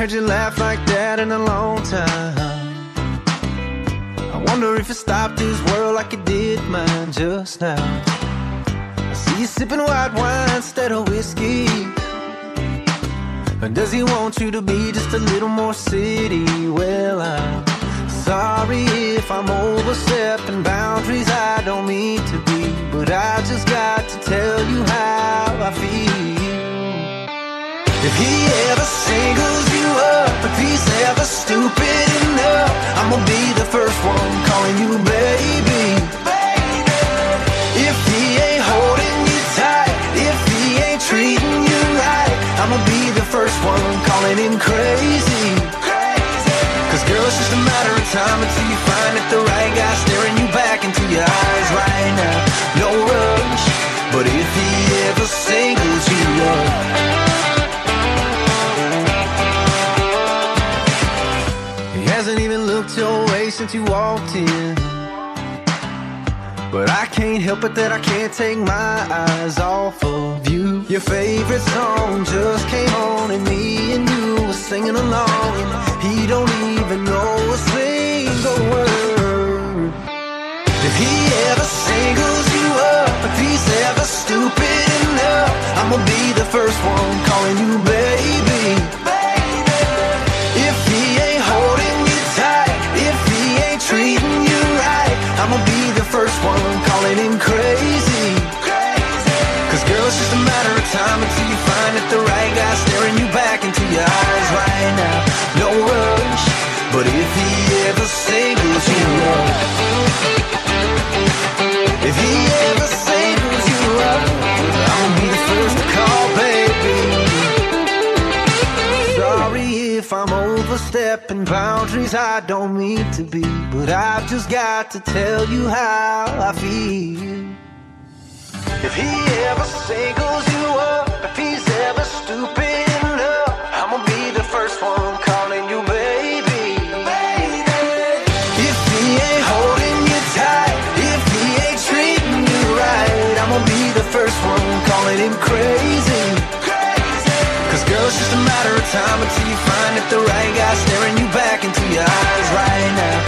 heard you laugh like that in a long time. I wonder if it stopped his world like it did mine just now. I see you sipping white wine instead of whiskey. Or does he want you to be just a little more city? Well, I'm sorry if I'm overstepping boundaries I don't mean to be, but I just got to tell you how I feel. If he ever singles you up, if he's ever stupid enough, I'ma be the first one calling you baby. If he ain't holding you tight, if he ain't treating you right, I'ma be the first one calling him crazy. Cause girl, it's just a matter of time until you find that the right guy staring you back into your eyes right now. No rush, but if he ever singles you up, he hasn't even looked your way since you walked in, but I can't help it that I can't take my eyes off of you. Your favorite song just came on and me and you were singing along, and he don't even know a single word. If he ever singles you up, if he's ever stupid enough, I'ma be the first one calling you baby. If he ain't holding you tight, if he ain't treating you right, I'ma be the first one calling him crazy. Cause girl, it's just a matter of time until you find that the right guy staring you back into your eyes right now. No rush, but if he ever singles you up, if he ever singles you up, I'll be the first to call, baby. Sorry if I'm overstepping boundaries I don't mean to be, but I've just got to tell you how I feel. If he ever singles you up, if he's ever stupid enough, I'ma be the first one calling you baby. If he ain't holding you tight, if he ain't treating you right, I'ma be the first one calling him crazy. Cause girl, it's just a matter of time until you find that the right guy staring you back into your eyes right now.